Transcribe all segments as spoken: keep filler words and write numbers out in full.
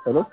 Hello?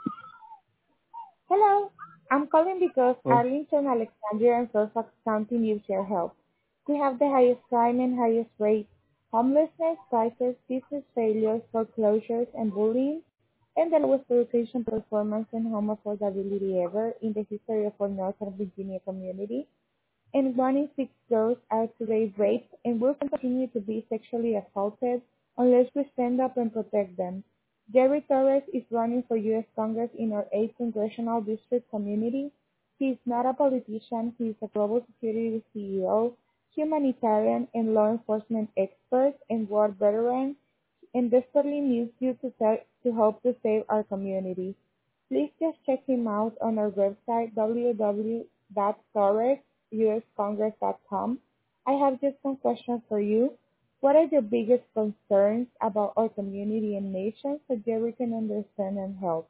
Hello, I'm calling because Oh, Arlington, Alexandria, and Fairfax County needs your help. We have the highest crime and highest rate, homelessness, crisis, business failures, foreclosures, and bullying, and the lowest education performance and home affordability ever in the history of our Northern Virginia community. And one in six girls are today raped and will continue to be sexually assaulted unless we stand up and protect them. Jerry Torres is running for U S Congress in our eighth Congressional District community. He is not a politician, he is a global security C E O, humanitarian and law enforcement expert, and war veteran, and desperately needs you to, sa- to help to save our community. Please just check him out on our website w w w dot torres u s congress dot com. I have just one question for you. What are your biggest concerns about our community and nation so that we can understand and help?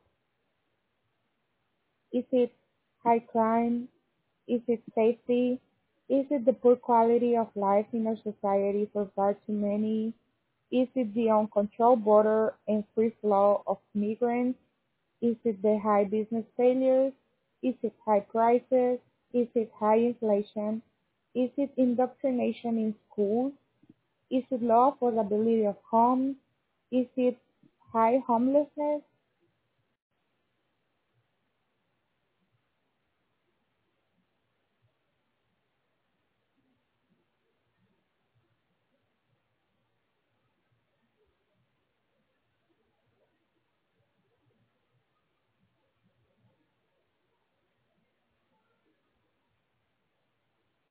Is it high crime? Is it safety? Is it the poor quality of life in our society for far too many? Is it the uncontrolled border and free flow of migrants? Is it the high business failures? Is it high prices? Is it high inflation? Is it indoctrination in schools? Is it low affordability of homes? Is it high homelessness?